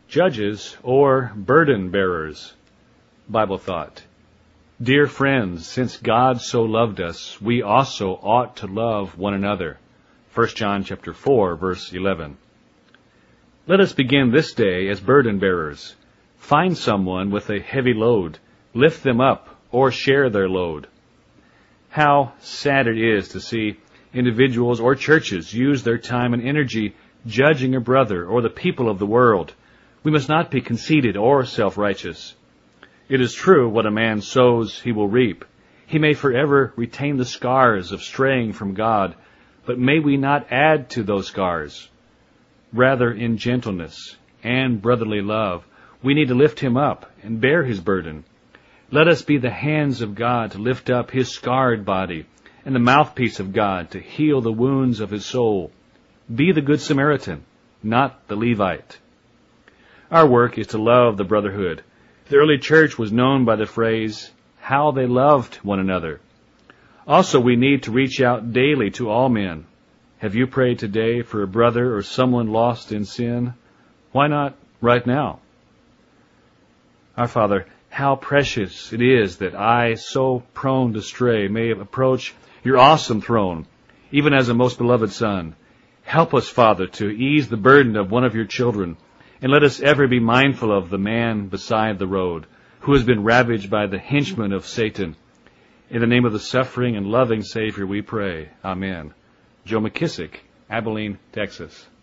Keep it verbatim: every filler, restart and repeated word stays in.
judges or burden bearers? Bible thought. Dear friends, since God so loved us, we also ought to love one another. First John chapter four, verse eleven. Let us begin this day as burden bearers. Find someone with a heavy load, lift them up, or share their load. How sad it is to see individuals or churches use their time and energy judging a brother or the people of the world. We must not be conceited or self-righteous. It is true, what a man sows, he will reap. He may forever retain the scars of straying from God, but may we not add to those scars? Rather, in gentleness and brotherly love, we need to lift him up and bear his burden. Let us be the hands of God to lift up his scarred body, and the mouthpiece of God to heal the wounds of his soul. Be the Good Samaritan, not the Levite. Our work is to love the brotherhood. The early church was known by the phrase, how they loved one another. Also, we need to reach out daily to all men. Have you prayed today for a brother or someone lost in sin? Why not right now? Our Father, how precious it is that I, so prone to stray, may approach your awesome throne, even as a most beloved son. Help us, Father, to ease the burden of one of your children, and let us ever be mindful of the man beside the road, who has been ravaged by the henchmen of Satan. In the name of the suffering and loving Savior we pray. Amen. Joe McKissick, Abilene, Texas.